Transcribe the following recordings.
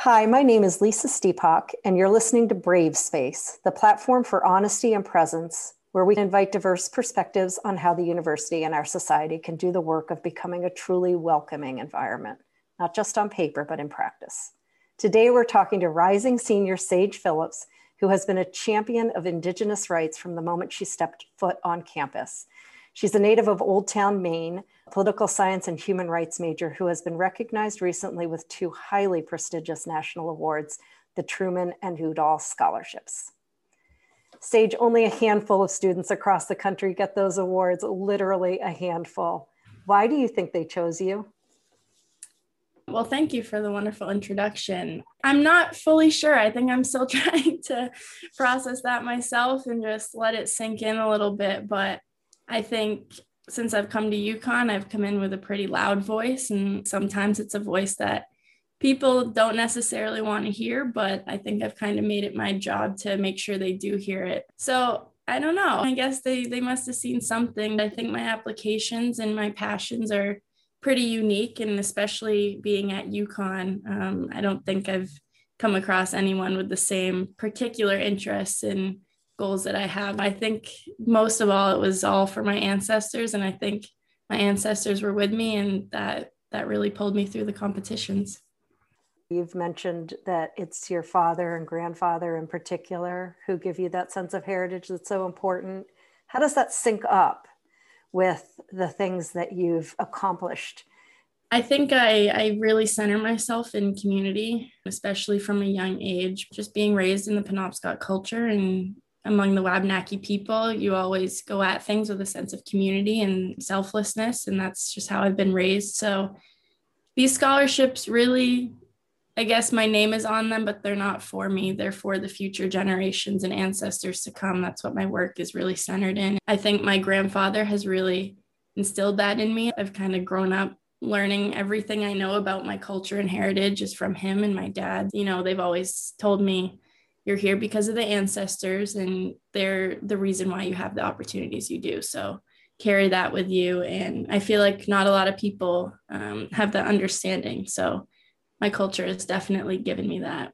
Hi, my name is Lisa Steepak, and you're listening to Brave Space, the platform for honesty and presence, where we invite diverse perspectives on how the university and our society can do the work of becoming a truly welcoming environment, not just on paper, but in practice. Today, we're talking to rising senior Sage Phillips, who has been a champion of Indigenous rights from the moment she stepped foot on campus. She's a native of Old Town, Maine, a political science and human rights major who has been recognized recently with two highly prestigious national awards, the Truman and Udall Scholarships. Sage, only a handful of students across the country get those awards, literally a handful. Why do you think they chose you? Well, thank you for the wonderful introduction. I'm not fully sure. I think I'm still trying to process that myself and just let it sink in a little bit. But I think since I've come to UConn, I've come in with a pretty loud voice, and sometimes it's a voice that people don't necessarily want to hear, but I think I've kind of made it my job to make sure they do hear it. So I don't know. I guess they must have seen something. I think my applications and my passions are pretty unique, and especially being at UConn, I don't think I've come across anyone with the same particular interests and goals that I have. I think most of all, it was all for my ancestors, and I think my ancestors were with me, and that really pulled me through the competitions. You've mentioned that it's your father and grandfather in particular who give you that sense of heritage that's so important. How does that sync up with the things that you've accomplished? I think I really center myself in community, especially from a young age. Just being raised in the Penobscot culture and among the Wabanaki people, you always go at things with a sense of community and selflessness, and that's just how I've been raised. So these scholarships really, I guess my name is on them, but they're not for me. They're for the future generations and ancestors to come. That's what my work is really centered in. I think my grandfather has really instilled that in me. I've kind of grown up learning everything I know about my culture and heritage is from him and my dad. You know, they've always told me, you're here because of the ancestors, and they're the reason why you have the opportunities you do. So carry that with you. And I feel like not a lot of people have that understanding. So my culture has definitely given me that.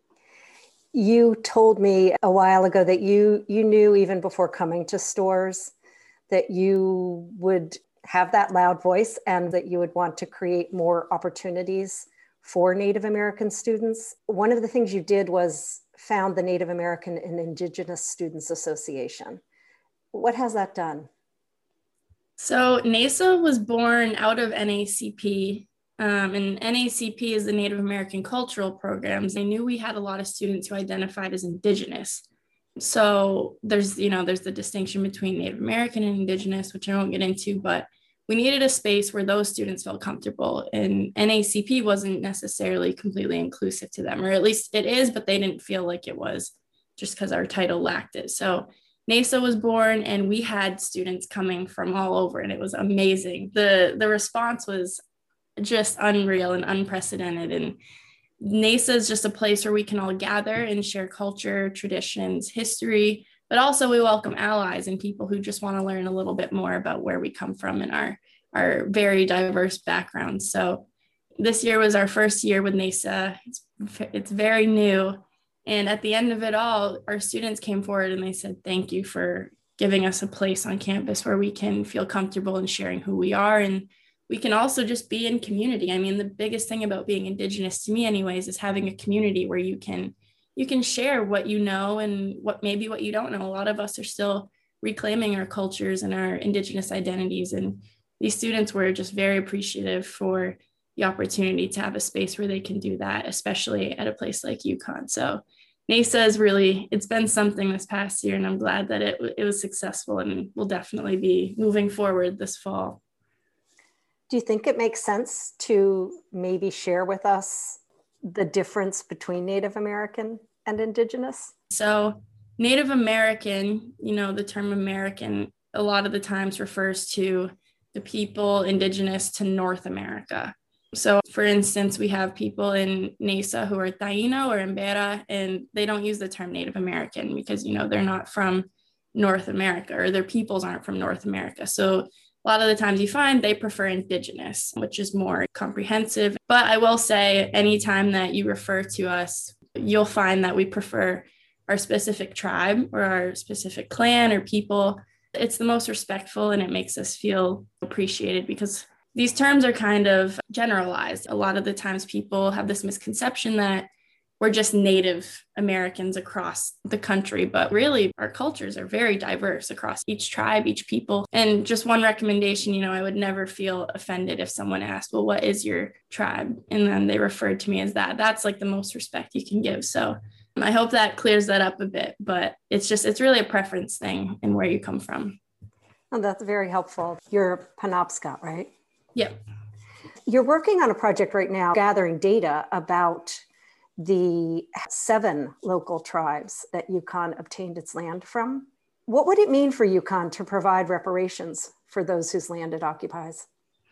You told me a while ago that you knew even before coming to Storrs that you would have that loud voice and that you would want to create more opportunities for Native American students. One of the things you did was found the Native American and Indigenous Students Association. What has that done? So NASA was born out of NACP. And NACP is the Native American Cultural Programs. I knew we had a lot of students who identified as Indigenous. So there's the distinction between Native American and Indigenous, which I won't get into, but we needed a space where those students felt comfortable. And NACP wasn't necessarily completely inclusive to them, or at least it is, but they didn't feel like it was just because our title lacked it. So NASA was born, and we had students coming from all over, and it was amazing. The response was just unreal and unprecedented. And NASA is just a place where we can all gather and share culture, traditions, history, but also we welcome allies and people who just want to learn a little bit more about where we come from and our very diverse backgrounds. So this year was our first year with NASA. It's very new. And at the end of it all, our students came forward and they said, thank you for giving us a place on campus where we can feel comfortable in sharing who we are, and we can also just be in community. I mean, the biggest thing about being Indigenous to me anyways is having a community where you can share what you know and what you don't know. A lot of us are still reclaiming our cultures and our Indigenous identities. And these students were just very appreciative for the opportunity to have a space where they can do that, especially at a place like UConn. So NASA is it's been something this past year, and I'm glad that it was successful and will definitely be moving forward this fall. Do you think it makes sense to maybe share with us the difference between Native American and Indigenous? So Native American, the term American a lot of the times refers to the people Indigenous to North America. So for instance, we have people in NASA who are Taino or Embera, and they don't use the term Native American because, they're not from North America, or their peoples aren't from North America. So A lot of the times you find they prefer indigenous, which is more comprehensive. But I will say, anytime that you refer to us, you'll find that we prefer our specific tribe or our specific clan or people. It's the most respectful, and it makes us feel appreciated because these terms are kind of generalized. A lot of the times people have this misconception that we're just Native Americans across the country, but really our cultures are very diverse across each tribe, each people. And just one recommendation, I would never feel offended if someone asked, well, what is your tribe? And then they referred to me as that. That's like the most respect you can give. So I hope that clears that up a bit, but it's really a preference thing and where you come from. Oh, that's very helpful. You're Penobscot, right? Yep. You're working on a project right now, gathering data about the 7 local tribes that Yukon obtained its land from. What would it mean for Yukon to provide reparations for those whose land it occupies?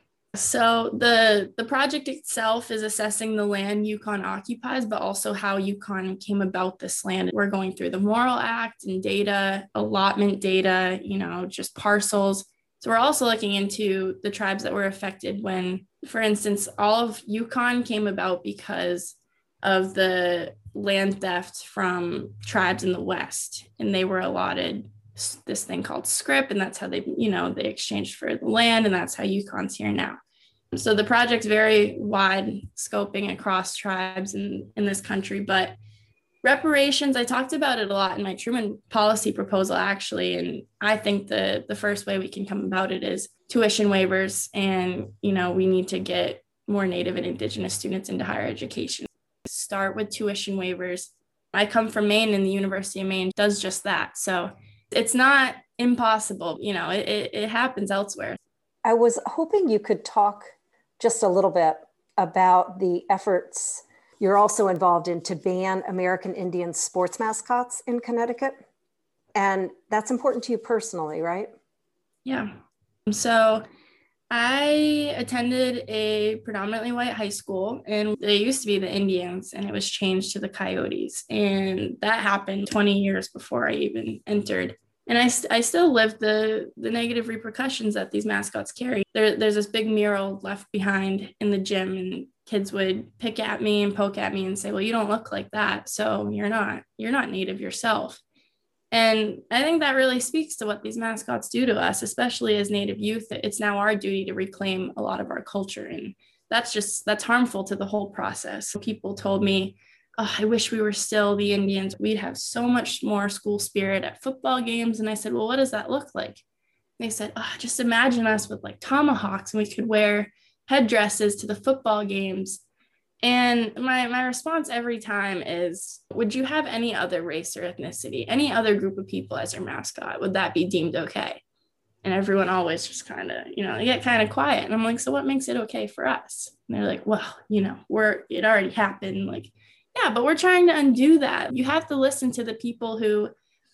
So the project itself is assessing the land Yukon occupies, but also how Yukon came about this land. We're going through the Morrill Act and data, allotment data, just parcels. So we're also looking into the tribes that were affected when, for instance, all of Yukon came about because of the land theft from tribes in the West, and they were allotted this thing called scrip, and that's how they exchanged for the land, and that's how Yukon's here now. So the project's very wide scoping across tribes in this country, but reparations, I talked about it a lot in my Truman policy proposal, actually, and I think the first way we can come about it is tuition waivers, and we need to get more Native and Indigenous students into higher education. Start with tuition waivers. I come from Maine, and the University of Maine does just that. So it's not impossible. It happens elsewhere. I was hoping you could talk just a little bit about the efforts you're also involved in to ban American Indian sports mascots in Connecticut. And that's important to you personally, right? Yeah. So I attended a predominantly white high school, and they used to be the Indians, and it was changed to the Coyotes. And that happened 20 years before I even entered. And I still lived the negative repercussions that these mascots carry. There's this big mural left behind in the gym, and kids would pick at me and poke at me and say, well, you don't look like that, so you're not Native yourself. And I think that really speaks to what these mascots do to us, especially as Native youth. It's now our duty to reclaim a lot of our culture. And that's harmful to the whole process. People told me, oh, I wish we were still the Indians. We'd have so much more school spirit at football games. And I said, well, what does that look like? They said, oh, just imagine us with like tomahawks, and we could wear headdresses to the football games. And my response every time is, would you have any other race or ethnicity, any other group of people as your mascot? Would that be deemed okay? And everyone always just kind of, they get kind of quiet. And I'm like, so what makes it okay for us? And they're like, well, it already happened. Like, yeah, but we're trying to undo that. You have to listen to the people who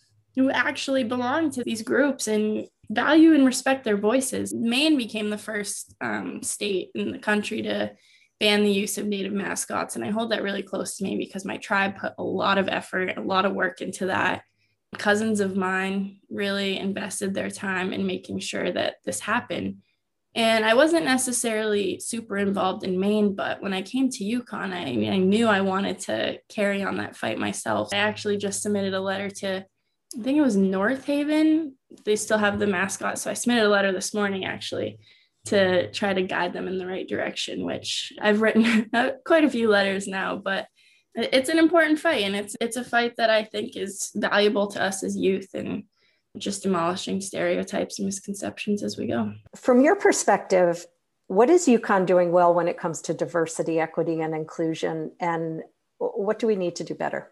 actually belong to these groups and value and respect their voices. Maine became the first state in the country to ban the use of Native mascots. And I hold that really close to me because my tribe put a lot of effort, a lot of work into that. Cousins of mine really invested their time in making sure that this happened. And I wasn't necessarily super involved in Maine, but when I came to Yukon, I knew I wanted to carry on that fight myself. I actually just submitted a letter to, I think it was North Haven. They still have the mascot. So I submitted a letter this morning, actually, to try to guide them in the right direction, which I've written quite a few letters now, but it's an important fight. And it's a fight that I think is valuable to us as youth, and just demolishing stereotypes and misconceptions as we go. From your perspective, what is Yukon doing well when it comes to diversity, equity, and inclusion? And what do we need to do better?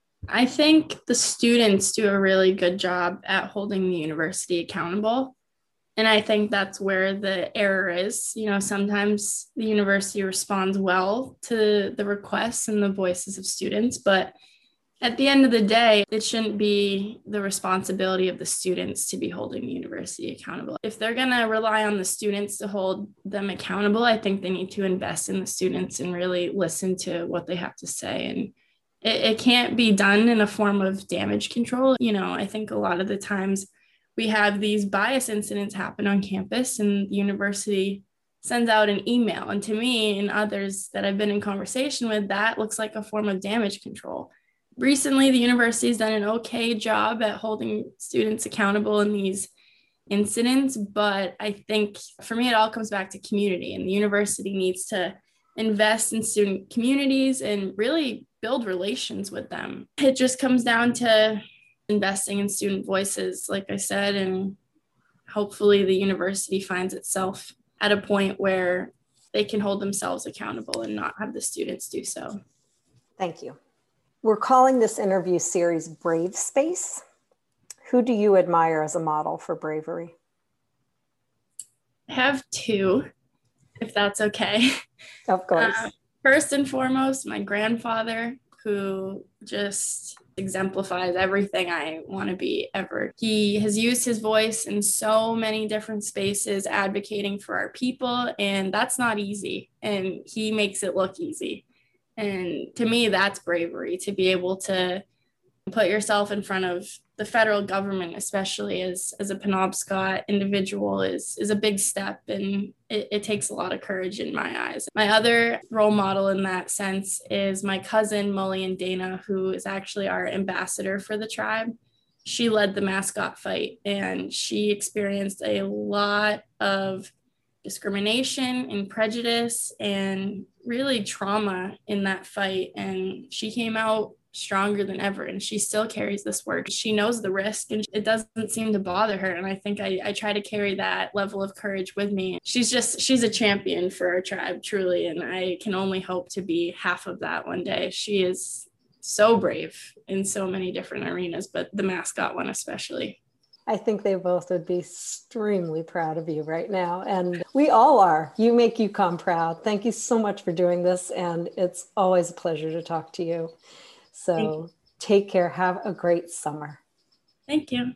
I think the students do a really good job at holding the university accountable. And I think that's where the error is. Sometimes the university responds well to the requests and the voices of students, but at the end of the day, it shouldn't be the responsibility of the students to be holding the university accountable. If they're going to rely on the students to hold them accountable, I think they need to invest in the students and really listen to what they have to say. And it can't be done in a form of damage control. I think a lot of the times we have these bias incidents happen on campus, and the university sends out an email. And to me and others that I've been in conversation with, that looks like a form of damage control. Recently, the university has done an okay job at holding students accountable in these incidents, but I think for me, it all comes back to community, and the university needs to invest in student communities and really build relations with them. It just comes down to investing in student voices, like I said, and hopefully the university finds itself at a point where they can hold themselves accountable and not have the students do so. Thank you. We're calling this interview series Brave Space. Who do you admire as a model for bravery? I have two, if that's okay. Of course. First and foremost, my grandfather, who just exemplifies everything I want to be ever. He has used his voice in so many different spaces advocating for our people, and that's not easy, and he makes it look easy. And to me, that's bravery, to be able to put yourself in front of the federal government, especially as a Penobscot individual, is a big step, and it takes a lot of courage in my eyes. My other role model in that sense is my cousin, Mullian Dana, who is actually our ambassador for the tribe. She led the mascot fight, and she experienced a lot of discrimination and prejudice and really trauma in that fight. And she came out stronger than ever, and she still carries this work. She knows the risk, and it doesn't seem to bother her. And I think I try to carry that level of courage with me. She's a champion for our tribe, truly. And I can only hope to be half of that one day. She is so brave in so many different arenas, but the mascot one especially. I think they both would be extremely proud of you right now. And we all are. You make UConn proud. Thank you so much for doing this. And it's always a pleasure to talk to you. So take care. Have a great summer. Thank you.